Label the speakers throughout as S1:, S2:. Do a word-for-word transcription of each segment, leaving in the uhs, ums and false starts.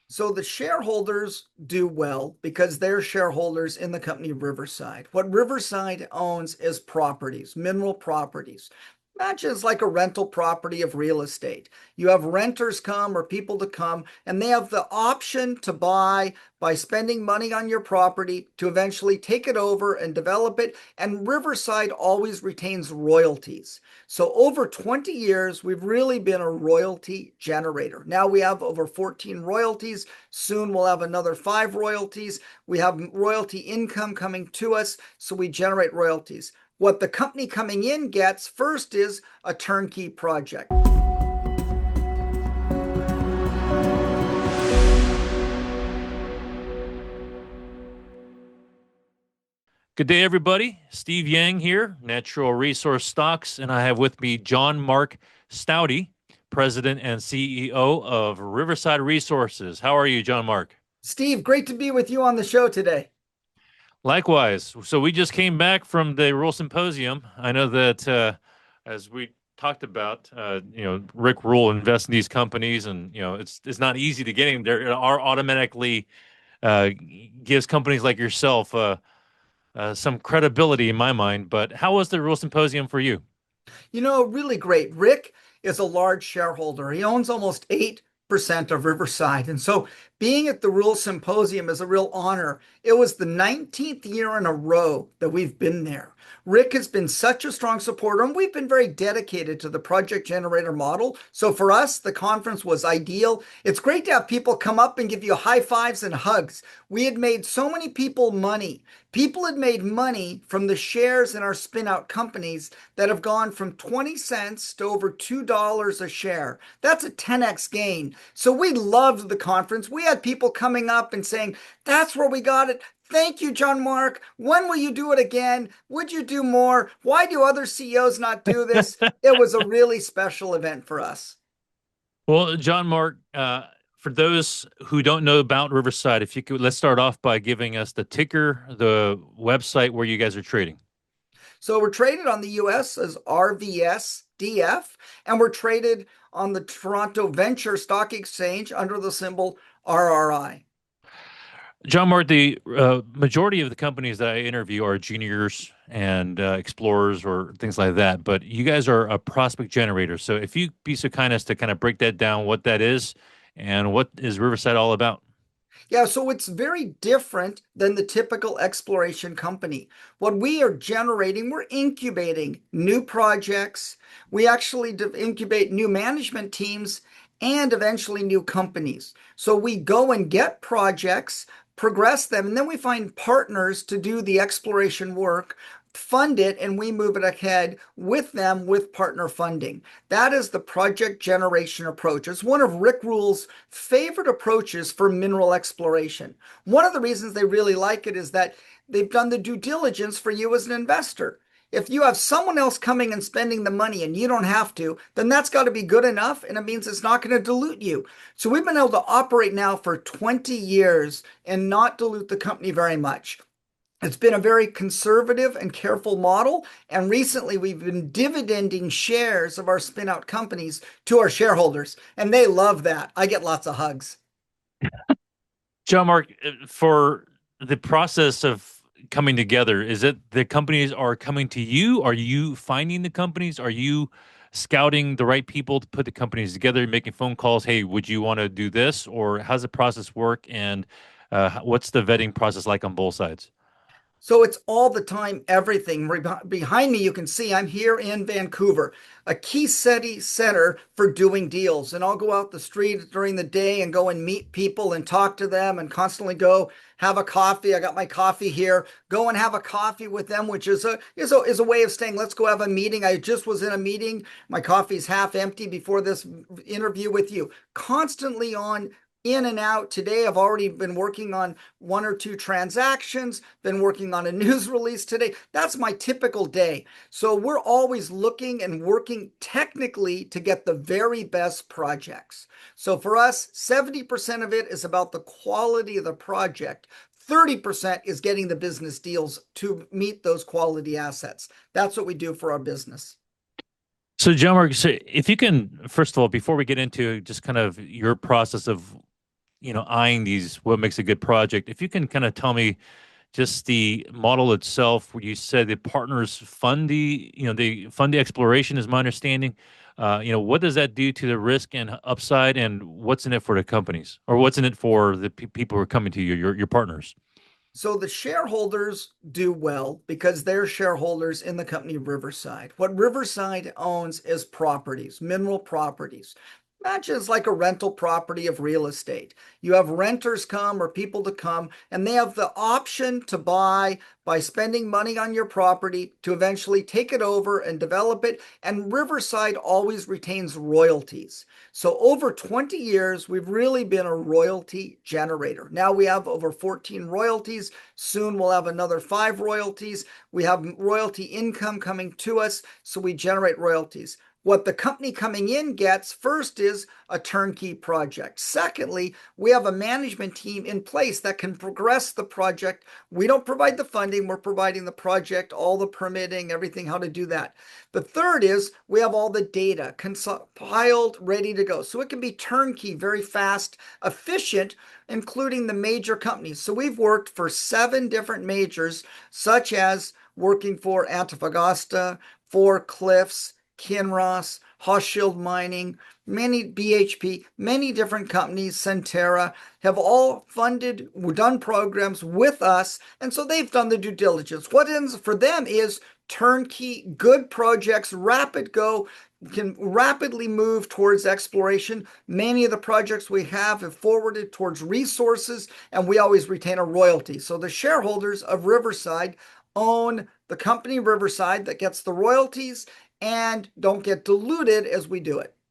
S1: So the shareholders do well because they're shareholders in the company Riverside. What Riverside owns is properties, mineral properties. Imagine it's like a rental property of real estate. You have renters come or people to come, and they have the option to buy by spending money on your property to eventually take it over and develop it. And Riverside always retains royalties. So over twenty years, we've really been a royalty generator. Now we have over fourteen royalties. Soon we'll have another five royalties. We have royalty income coming to us, so we generate royalties. What the company coming in gets first is a turnkey project.
S2: Good day, everybody. Steve Yang here, Natural Resource Stocks, and I have with me John Mark Staude, President and C E O of Riverside Resources. How are you, John Mark?
S1: Steve, great to be with you on the show today.
S2: Likewise. So we just came back from the Rural Symposium. I know that uh, as we talked about, uh, you know, Rick Rule invests in these companies, and you know, it's it's not easy to get in there. It are automatically uh, gives companies like yourself uh, uh, some credibility in my mind. But how was the Rural Symposium for you?
S1: You know, really great. Rick is a large shareholder. He owns almost eight percent of Riverside. And so being at the Rural Symposium is a real honor. It was the nineteenth year in a row that we've been there. Rick has been such a strong supporter, and we've been very dedicated to the project generator model. So for us, the conference was ideal. It's great to have people come up and give you high fives and hugs. We had made so many people money. People had made money from the shares in our spin out companies that have gone from twenty cents to over two dollars a share. That's a ten X gain. So we loved the conference. We had people coming up and saying, that's where we got it. Thank you, John Mark. When will you do it again? Would you do more? Why do other C E Os not do this? It was a really special event for us.
S2: Well, John Mark, uh, for those who don't know about Riverside, if you could, let's start off by giving us the ticker, the website where you guys are trading.
S1: So we're traded on the U S as R V S D F, and we're traded on the Toronto Venture Stock Exchange under the symbol R R I.
S2: John Mark, the uh, majority of the companies that I interview are juniors and uh, explorers or things like that, but you guys are a prospect generator. So if you be so kind as to kind of break that down, what that is and what is Riverside all about?
S1: Yeah, so it's very different than the typical exploration company. What we are generating, we're incubating new projects. We actually incubate new management teams and eventually new companies. So we go and get projects, progress them, and then we find partners to do the exploration work, fund it, and we move it ahead with them with partner funding. That is the project generation approach. It's one of Rick Rule's favorite approaches for mineral exploration. One of the reasons they really like it is that they've done the due diligence for you as an investor. If you have someone else coming and spending the money and you don't have to, then that's got to be good enough, and it means it's not going to dilute you. So we've been able to operate now for twenty years and not dilute the company very much. It's been a very conservative and careful model. And recently, we've been dividending shares of our spin-out companies to our shareholders, and they love that. I get lots of hugs.
S2: John Mark, uh, for the process of coming together, is it the companies are coming to you? Are you finding the companies? Are you scouting the right people to put the companies together, making phone calls? Hey, would you want to do this? Or how's the process work? And uh, what's the vetting process like on both sides?
S1: So it's all the time, everything. Behind me, you can see I'm here in Vancouver, a key city center for doing deals. And I'll go out the street during the day and go and meet people and talk to them and constantly go have a coffee. I got my coffee here. Go and have a coffee with them, which is a is a is a way of saying, let's go have a meeting. I just was in a meeting. My coffee's half empty before this interview with you. Constantly on in and out. Today, I've already been working on one or two transactions, been working on a news release today. That's my typical day. So we're always looking and working technically to get the very best projects. So for us, seventy percent of it is about the quality of the project. thirty percent is getting the business deals to meet those quality assets. That's what we do for our business.
S2: So, John Mark, so if you can, first of all, before we get into just kind of your process of you know, eyeing these, what makes a good project. If you can kind of tell me just the model itself, where you said the partners fund the, you know, they fund the exploration, is my understanding. Uh, you know, what does that do to the risk and upside, and what's in it for the companies, or what's in it for the pe people who are coming to you, your your partners?
S1: So the shareholders do well because they're shareholders in the company Riverside. What Riverside owns is properties, mineral properties. Imagine it's like a rental property of real estate. You have renters come or people to come, and they have the option to buy by spending money on your property to eventually take it over and develop it. And Riverside always retains royalties. So over twenty years, we've really been a royalty generator. Now we have over fourteen royalties. Soon we'll have another five royalties. We have royalty income coming to us, so we generate royalties. What the company coming in gets first is a turnkey project. Secondly, we have a management team in place that can progress the project. We don't provide the funding, we're providing the project, all the permitting, everything, how to do that. The third is we have all the data compiled, ready to go. So it can be turnkey, very fast, efficient, including the major companies. So we've worked for seven different majors, such as working for Antofagasta, for Cliffs, Kinross, Hochschild Mining, many B H P, many different companies, Centerra, have all funded, done programs with us. And so they've done the due diligence. What ends for them is turnkey, good projects, rapid go, can rapidly move towards exploration. Many of the projects we have have forwarded towards resources, and we always retain a royalty. So the shareholders of Riverside own the company Riverside that gets the royalties and don't get diluted as we do it.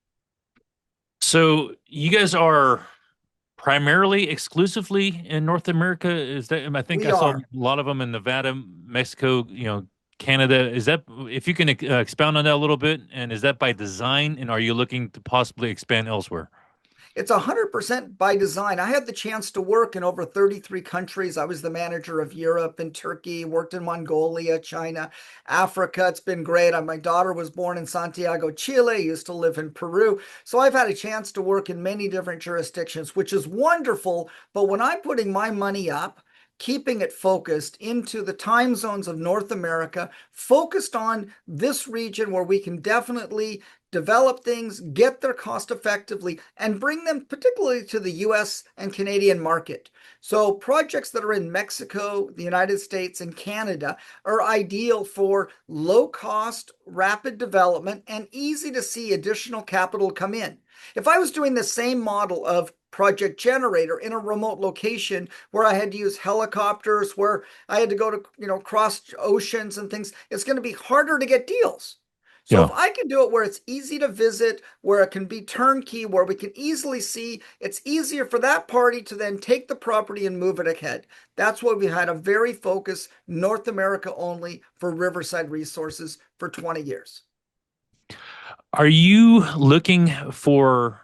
S2: So you guys are primarily exclusively in North America? Is that, I think
S1: We
S2: I saw a
S1: are.
S2: lot of them in Nevada, Mexico, you know, Canada. Is that, if you can uh, expound on that a little bit, and is that by design, and are you looking to possibly expand elsewhere?
S1: It's one hundred percent by design. I had the chance to work in over thirty-three countries. I was the manager of Europe and Turkey, worked in Mongolia, China, Africa. It's been great. My daughter was born in Santiago, Chile, used to live in Peru. So I've had a chance to work in many different jurisdictions, which is wonderful. But when I'm putting my money up, keeping it focused into the time zones of North America, focused on this region where we can definitely develop things, get there cost effectively, and bring them particularly to the U S and Canadian market. So projects that are in Mexico, the United States, and Canada are ideal for low cost, rapid development, and easy to see additional capital come in. If I was doing the same model of project generator in a remote location where I had to use helicopters, where I had to go to, you know, cross oceans and things, it's going to be harder to get deals. So if
S2: Yeah.
S1: I can do it where it's easy to visit, where it can be turnkey, where we can easily see, it's easier for that party to then take the property and move it ahead. That's why we had a very focused North America only for Riverside Resources for twenty years.
S2: Are you looking for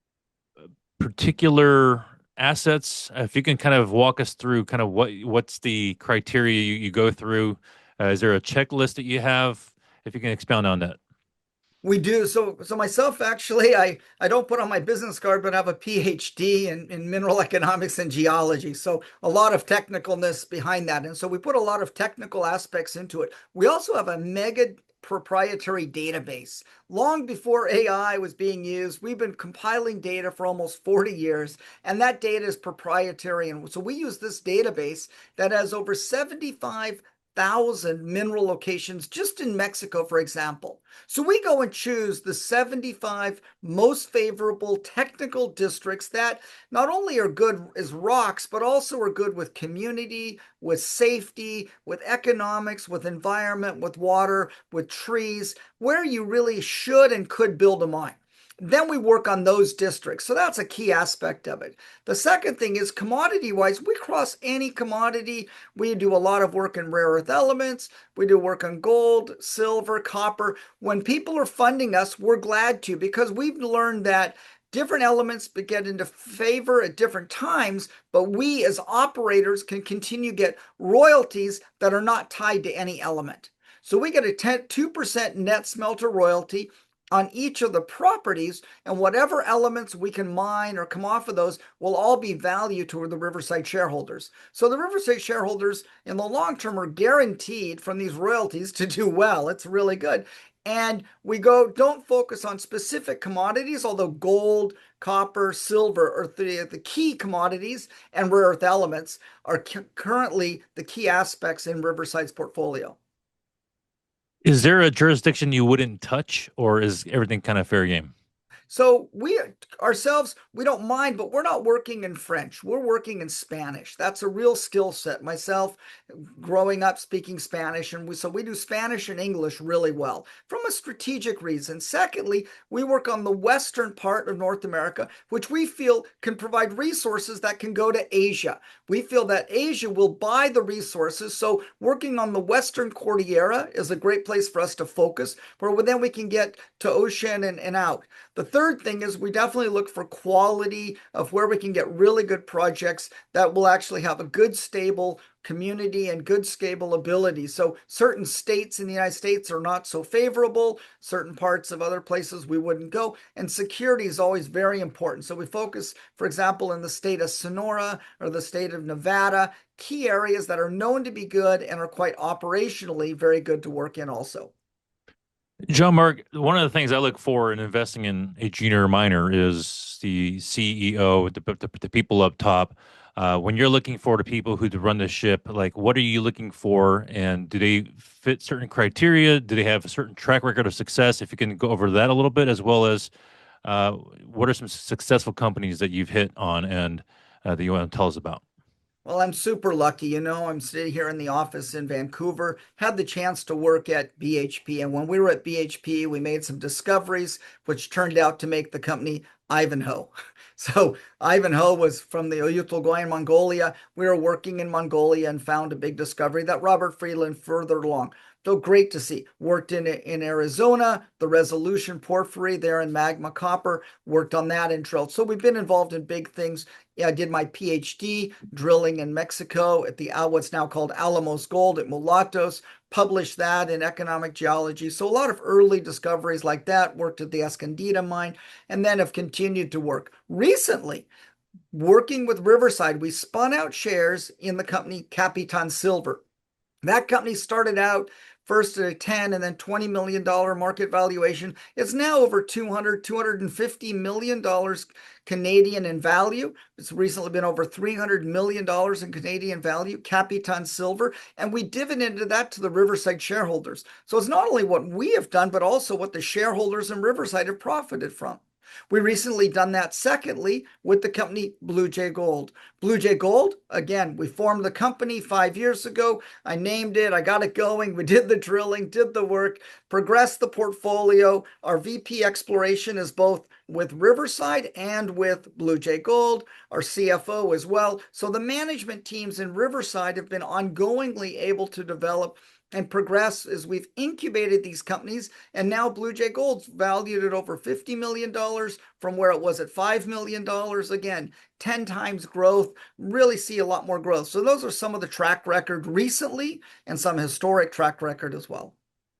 S2: particular assets? If you can kind of walk us through kind of what what's the criteria you, you go through. Uh, is there a checklist that you have? If you can expound on that.
S1: We do. So, so myself, actually, I, I don't put on my business card, but I have a PhD in, in mineral economics and geology. So a lot of technicalness behind that. And so we put a lot of technical aspects into it. We also have a mega proprietary database. Long before A I was being used, we've been compiling data for almost forty years, and that data is proprietary. And so we use this database that has over seventy-five thousand mineral locations just in Mexico, for example. So we go and choose the seventy-five most favorable technical districts that not only are good as rocks, but also are good with community, with safety, with economics, with environment, with water, with trees, where you really should and could build a mine. Then we work on those districts. So that's a key aspect of it. The second thing is commodity wise, we cross any commodity. We do a lot of work in rare earth elements. We do work on gold, silver, copper. When people are funding us, we're glad to, because we've learned that different elements get into favor at different times, but we as operators can continue to get royalties that are not tied to any element. So we get a two percent net smelter royalty. on each of the properties, and whatever elements we can mine or come off of those will all be value to the Riverside shareholders. So the Riverside shareholders in the long term are guaranteed from these royalties to do well. It's really good. And we go, don't focus on specific commodities, although gold, copper, silver are the, the key commodities, and rare earth elements are currently the key aspects in Riverside's portfolio.
S2: Is there a jurisdiction you wouldn't touch, or is everything kind of fair game?
S1: So we ourselves, we don't mind, but we're not working in French. We're working in Spanish. That's a real skill set. Myself, growing up speaking Spanish, and we, so we do Spanish and English really well from a strategic reason. Secondly, we work on the western part of North America, which we feel can provide resources that can go to Asia. We feel that Asia will buy the resources. So working on the Western Cordillera is a great place for us to focus, where then we can get to ocean and, and out. The third thing is we definitely look for quality of where we can get really good projects that will actually have a good, stable community and good scalability. So certain states in the United States are not so favorable, certain parts of other places we wouldn't go, and security is always very important. So we focus, for example, in the state of Sonora or the state of Nevada, key areas that are known to be good and are quite operationally very good to work in also.
S2: John Mark, one of the things I look for in investing in a junior miner is the C E O, the, the, the people up top. Uh, when you're looking for the people who to run the ship, like what are you looking for, and do they fit certain criteria? Do they have a certain track record of success? If you can go over that a little bit, as well as uh, what are some successful companies that you've hit on and uh, that you want to tell us about?
S1: Well, I'm super lucky. You know, I'm sitting here in the office in Vancouver, had the chance to work at B H P. And when we were at B H P, we made some discoveries, which turned out to make the company Ivanhoe. So Ivanhoe was from the Oyu Tolgoi in Mongolia. We were working in Mongolia and found a big discovery that Robert Friedland furthered along. So great to see. Worked in in Arizona, the Resolution Porphyry there in Magma Copper, worked on that and drilled. So we've been involved in big things. Yeah, I did my PhD drilling in Mexico at the what's now called Alamos Gold at Mulatos, published that in economic geology. So a lot of early discoveries like that, worked at the Escondida mine, and then have continued to work. Recently, working with Riverside, we spun out shares in the company Capitan Silver. That company started out first at a ten and then twenty million dollar market valuation. It's now over two hundred, two hundred fifty million dollars Canadian in value. It's recently been over three hundred million dollars in Canadian value, Capitan Silver, and we dividended that to the Riverside shareholders. So it's not only what we have done, but also what the shareholders in Riverside have profited from. We recently done that secondly with the company Blue Jay Gold. Blue Jay Gold, again, we formed the company five years ago. I named it, I got it going. We did the drilling, did the work, progressed the portfolio. Our V P exploration is both with Riverside and with Blue Jay Gold, our C F O as well. So the management teams in Riverside have been ongoingly able to develop and progress as we've incubated these companies. And now Blue Jay Gold's valued at over fifty million dollars from where it was at five million dollars. Again, ten times growth, really see a lot more growth. So those are some of the track record recently and some historic track record as well.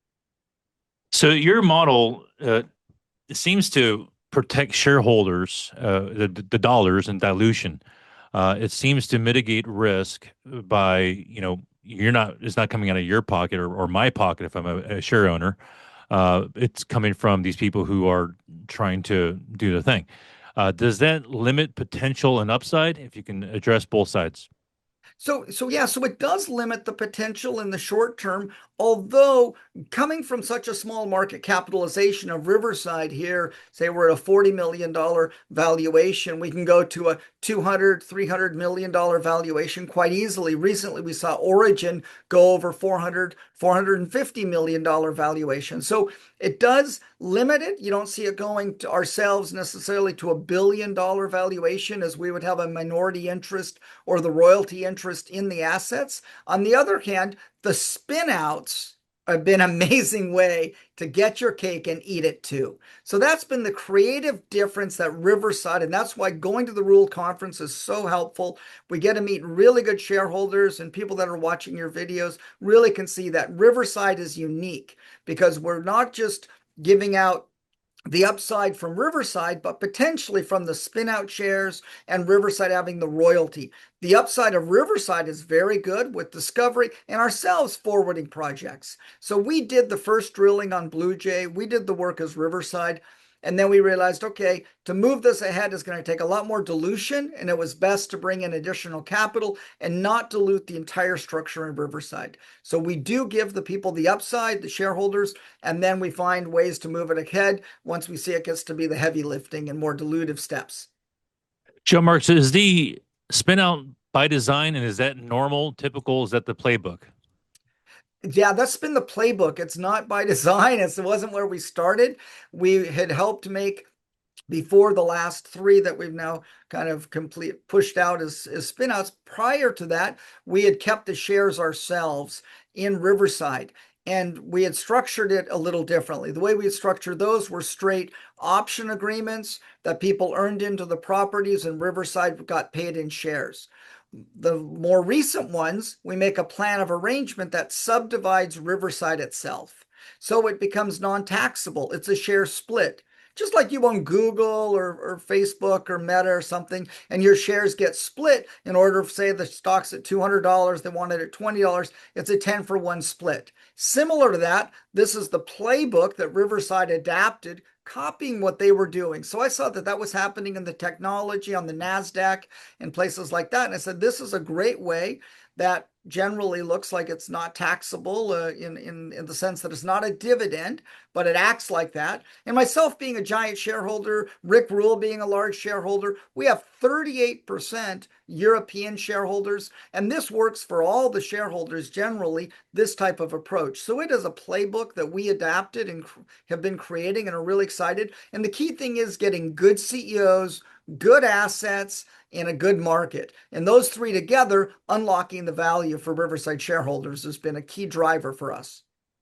S2: So your model uh, seems to protect shareholders, uh, the, the dollars and dilution. Uh, it seems to mitigate risk by, you know, you're not, it's not coming out of your pocket or, or my pocket if I'm a, a share owner. Uh, it's coming from these people who are trying to do the thing. Uh, does that limit potential and upside if you can address both sides?
S1: So, so yeah, so it does limit the potential in the short term, although coming from such a small market capitalization of Riverside here, say we're at a forty million dollars valuation, we can go to a two hundred, three hundred million dollars valuation quite easily. Recently, we saw Origin go over four hundred, four hundred fifty million dollars valuation. So it does limit it. You don't see it going to ourselves necessarily to a billion dollar valuation as we would have a minority interest or the royalty interest in the assets. On the other hand, the spin outs have been an amazing way to get your cake and eat it too. So that's been the creative difference that Riverside, and that's why going to the Rule Conference is so helpful. We get to meet really good shareholders, and people that are watching your videos really can see that Riverside is unique because we're not just giving out the upside from Riverside, but potentially from the spin-out shares and Riverside having the royalty. The upside of Riverside is very good with Discovery and ourselves forwarding projects. So we did the first drilling on Blue Jay. We did the work as Riverside. And then we realized, okay, to move this ahead is going to take a lot more dilution, and it was best to bring in additional capital and not dilute the entire structure in Riverside. So we do give the people the upside, the shareholders, and then we find ways to move it ahead once we see it gets to be the heavy lifting and more dilutive steps.
S2: Joe Marks, is the spin out by design, and is that normal, typical? Is that the playbook?
S1: Yeah, that's been the playbook. It's not by design. It wasn't where we started. We had helped make before the last three that we've now kind of complete pushed out as, as spinouts. Prior to that, we had kept the shares ourselves in Riverside. And we had structured it a little differently. The way we had structured those were straight option agreements that people earned into the properties, and Riverside got paid in shares. The more recent ones, we make a plan of arrangement that subdivides Riverside itself. So it becomes non-taxable. It's a share split. Just like you own Google or, or Facebook or Meta or something, and your shares get split in order of, say, the stock's at two hundred dollars, they want it at twenty dollars, it's a ten for one split. Similar to that, this is the playbook that Riverside adapted, copying what they were doing. So I saw that that was happening in the technology on the NASDAQ and places like that. And I said, this is a great way that generally looks like it's not taxable uh, in, in, in the sense that it's not a dividend, but it acts like that. And myself being a giant shareholder, Rick Rule being a large shareholder, we have thirty-eight percent European shareholders. And this works for all the shareholders generally, this type of approach. So it is a playbook that we adapted and have been creating and are really excited. And the key thing is getting good C E Os, good assets, in a good market. And those three together, unlocking the value for Riverside shareholders has been a key driver for us.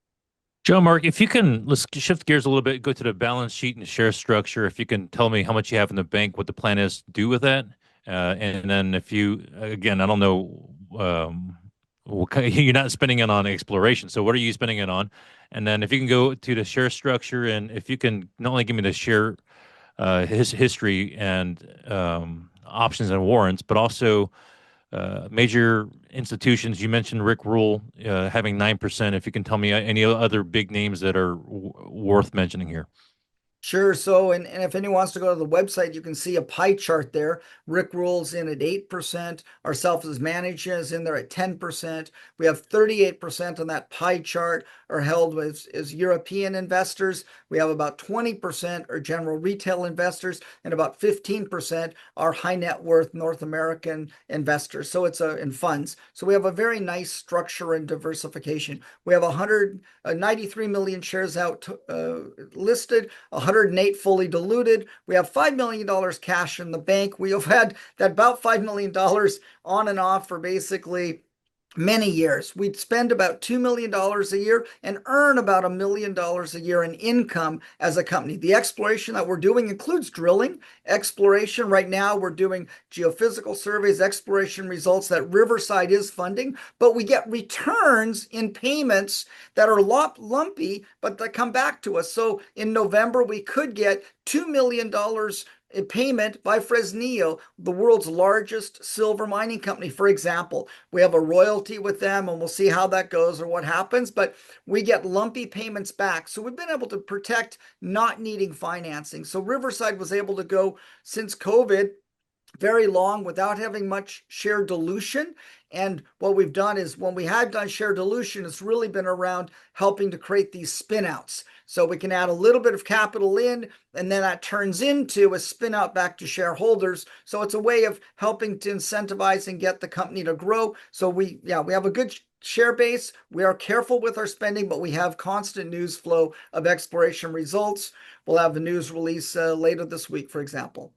S2: Joe Mark, if you can, let's shift gears a little bit, go to the balance sheet and the share structure. If you can tell me how much you have in the bank, what the plan is to do with that. Uh, and then if you, again, I don't know, um, what kind- you're not spending it on exploration. So what are you spending it on? And then if you can go to the share structure, and if you can not only give me the share uh, his history and um, options and warrants, but also uh, major institutions. You mentioned Rick Rule uh, having nine percent. If you can tell me any other big names that are w worth mentioning here.
S1: Sure. So, and, and if anyone wants to go to the website, you can see a pie chart there. Rick Rule's in at eight percent. Ourselves as managers in there at ten percent. We have thirty-eight percent on that pie chart are held with as European investors. We have about twenty percent are general retail investors, and about fifteen percent are high net worth North American investors. So it's a in funds. So we have a very nice structure and diversification. We have one hundred ninety-three million shares out uh, listed, one hundred eight fully diluted. We have five million dollars cash in the bank. We have had that about five million dollars on and off for basically many years. We'd spend about two million dollars a year and earn about a million dollars a year in income as a company. The exploration that we're doing includes drilling, exploration. Right now, we're doing geophysical surveys, exploration results that Riverside is funding, but we get returns in payments that are lumpy, but that come back to us. So in November, we could get two million dollars a payment by Fresnillo, the world's largest silver mining company, for example. We have a royalty with them, and we'll see how that goes or what happens, but we get lumpy payments back. So we've been able to protect not needing financing. So Riverside was able to go since COVID very long without having much share dilution. And what we've done is when we had done share dilution, it's really been around helping to create these spinouts. So we can add a little bit of capital in, and then that turns into a spin out back to shareholders. So it's a way of helping to incentivize and get the company to grow. So we, yeah, we have a good share base. We are careful with our spending, but we have constant news flow of exploration results. We'll have the news release uh, later this week, for example.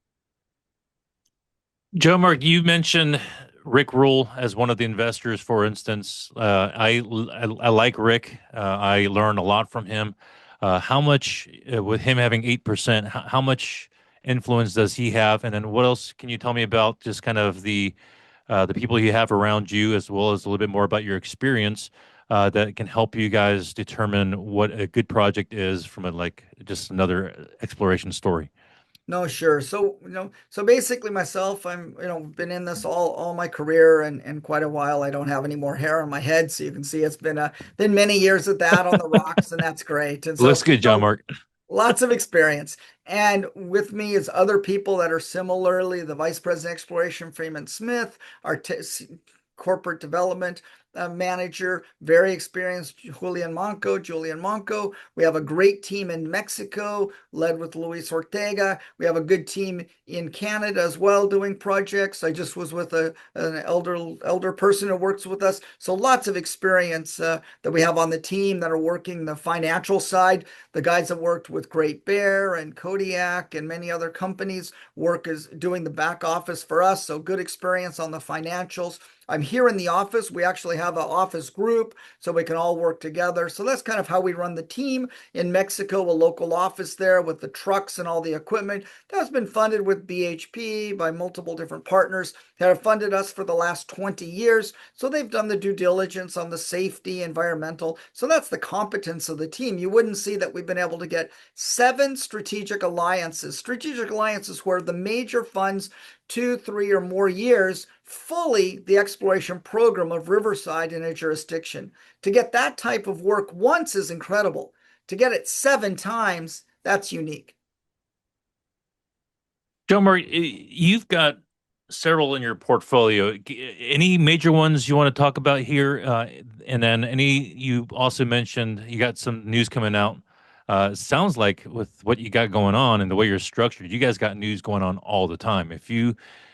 S2: Joe Mark, you mentioned Rick Rule as one of the investors, for instance. Uh, I, I, I like Rick. Uh, I learned a lot from him. Uh, how much, uh, with him having eight percent, how, how much influence does he have? And then what else can you tell me about just kind of the uh, the people you have around you, as well as a little bit more about your experience? uh, that can help you guys determine what a good project is from a like just another exploration story?
S1: No, sure. So, you know, so basically myself, I'm, you know, been in this all all my career and and quite a while. I don't have any more hair on my head, so you can see it's been a been many years of that on the rocks, and that's great. And
S2: Looks
S1: so,
S2: good, John
S1: so
S2: Mark.
S1: lots of experience. And with me is other people that are similarly the Vice President Exploration, Freeman Smith, our t corporate development uh, manager, very experienced, Julian Monco, Julian Monco. We have a great team in Mexico, led with Luis Ortega. We have a good team in Canada as well doing projects. I just was with a, an elder elder person who works with us. So lots of experience uh, that we have on the team that are working the financial side. The guys that worked with Great Bear and Kodiak and many other companies work is doing the back office for us. So good experience on the financials. I'm here in the office. We actually have an office group so we can all work together. So that's kind of how we run the team in Mexico, a local office there with the trucks and all the equipment. That's been funded with B H P by multiple different partners that have funded us for the last twenty years. So they've done the due diligence on the safety, environmental. So that's the competence of the team. You wouldn't see that we've been able to get seven strategic alliances, strategic alliances where the major funds two, three, or more years fully the exploration program of Riverside in a jurisdiction. To get that type of work once is incredible. To get it seven times, that's unique.
S2: John Mark, you've got several in your portfolio. Any major ones you want to talk about here? Uh, and then any, you also mentioned you got some news coming out. Uh, sounds like with what you got going on and the way you're structured, you guys got news going on all the time. If you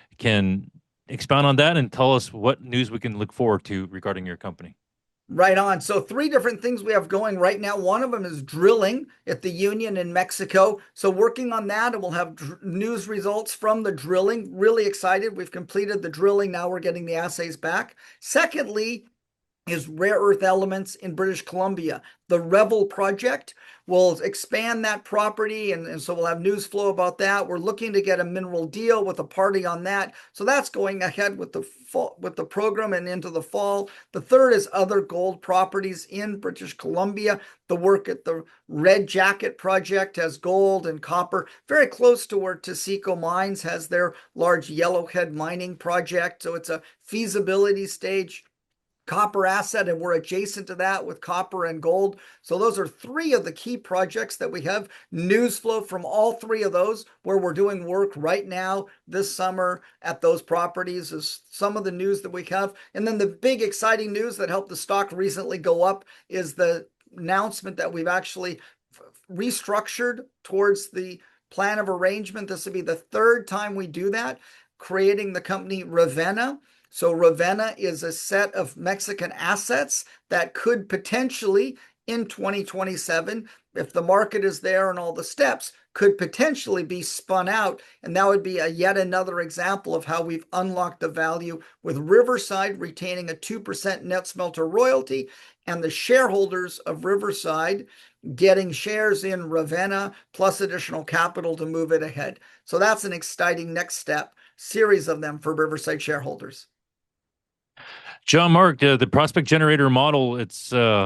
S2: can expound on that and tell us what news we can look forward to regarding your company.
S1: Right on. So three different things we have going right now. One of them is drilling at the Union in Mexico. So working on that, and we'll have dr- news results from the drilling. Really excited. We've completed the drilling. Now we're getting the assays back. Secondly, is rare earth elements in British Columbia. The Revel project will expand that property, and, and so we'll have news flow about that. We're looking to get a mineral deal with a party on that. So that's going ahead with the fall, with the program and into the fall. The third is other gold properties in British Columbia. The work at the Red Jacket project has gold and copper, very close to where Taseko Mines has their large Yellowhead mining project. So it's a feasibility stage copper asset, and we're adjacent to that with copper and gold. So those are three of the key projects that we have news flow from all three of those, where we're doing work right now this summer at those properties is some of the news that we have. And then the big exciting news that helped the stock recently go up is the announcement that we've actually restructured towards the plan of arrangement. This will be the third time we do that, creating the company Ravenna. So Ravenna is a set of Mexican assets that could potentially, in twenty twenty-seven, if the market is there and all the steps, could potentially be spun out. And that would be a yet another example of how we've unlocked the value with Riverside retaining a two percent net smelter royalty and the shareholders of Riverside getting shares in Ravenna plus additional capital to move it ahead. So that's an exciting next step, series of them for Riverside shareholders.
S2: John Mark, uh, the prospect generator model, it's uh,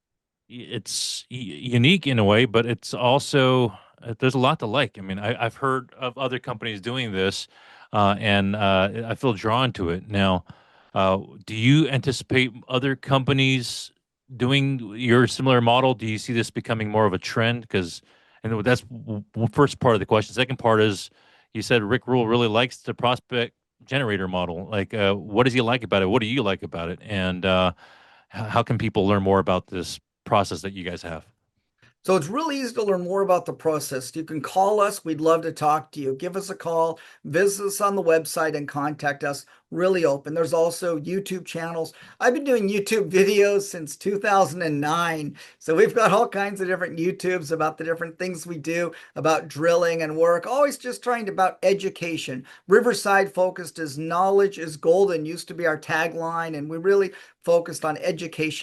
S2: it's unique in a way, but it's also uh, there's a lot to like. I mean, I, I've heard of other companies doing this, uh, and uh, I feel drawn to it. Now, uh, do you anticipate other companies doing your similar model? Do you see this becoming more of a trend? Because, and that's w- w- first part of the question. Second part is, you said Rick Rule really likes the prospect generator model. Like, uh, what does he like about it? What do you like about it? And uh, how can people learn more about this process that you guys have?
S1: So it's really easy to learn more about the process. You can call us. We'd love to talk to you. Give us a call, visit us on the website, and contact us. Really open. There's also YouTube channels. I've been doing YouTube videos since two thousand nine. So we've got all kinds of different YouTubes about the different things we do, about drilling and work, always just trying to about education. Riverside focused as knowledge is golden used to be our tagline, and we really focused on education.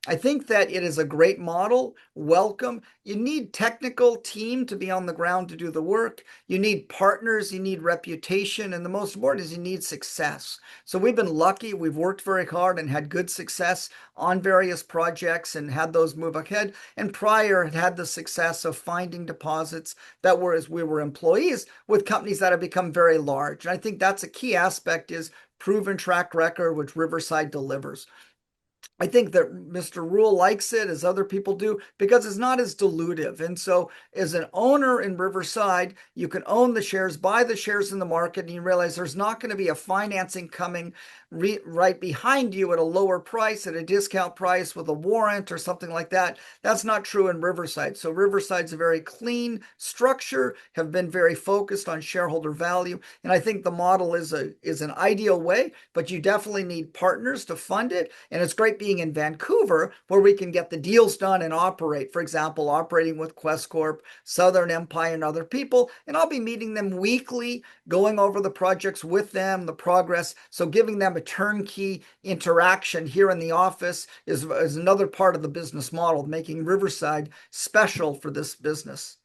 S1: I think that it is a great model. Welcome. You need technical team to be on the ground to do the work. You need partners, you need reputation, and the most important is you need success. So we've been lucky. We've worked very hard and had good success on various projects and had those move ahead. And prior had had the success of finding deposits that were as we were employees with companies that have become very large. And I think that's a key aspect is proven track record, which Riverside delivers. I think that Mister Rule likes it as other people do because it's not as dilutive. And so, as an owner in Riverside, you can own the shares, buy the shares in the market, and you realize there's not going to be a financing coming re- right behind you at a lower price, at a discount price with a warrant or something like that. That's not true in Riverside. So, Riverside's a very clean structure, have been very focused on shareholder value. And I think the model is a is an ideal way, but you definitely need partners to fund it. And it's great being in Vancouver where we can get the deals done and operate. For example, operating with Quest Corp, Southern Empire, and other people. And I'll be meeting them weekly, going over the projects with them, the progress. So giving them a turnkey interaction here in the office is, is another part of the business model, making Riverside special for this business.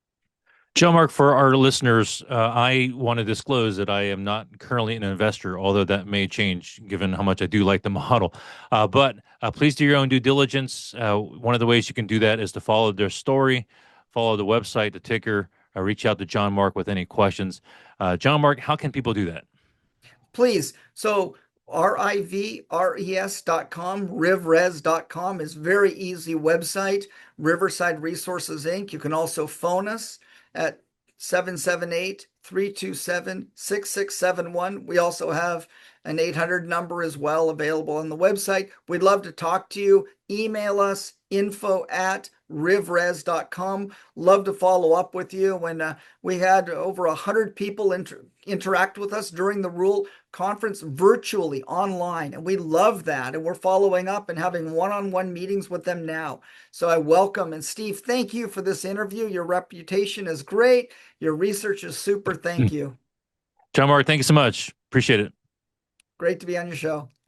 S2: John Mark, for our listeners, uh, I want to disclose that I am not currently an investor, although that may change given how much I do like the model. Uh, but uh, please do your own due diligence. Uh, one of the ways you can do that is to follow their story, follow the website, the ticker, uh, reach out to John Mark with any questions. Uh, John Mark, how can people do that?
S1: Please. So R I V R E S dot com, rivres dot com is very easy website. Riverside Resources Incorporated. You can also phone us at seven seven eight, three two seven, six six seven one. We also have an eight hundred number as well available on the website. We'd love to talk to you. Email us info at rivres dot com. Love to follow up with you. When uh, we had over one hundred people inter- interact with us during the Rule conference virtually online, and we love that. And we're following up and having one-on-one meetings with them now. So I welcome. And Steve, thank you for this interview. Your reputation is great. Your research is super. Thank you.
S2: John Mark, thank you so much. Appreciate it.
S1: Great to be on your show.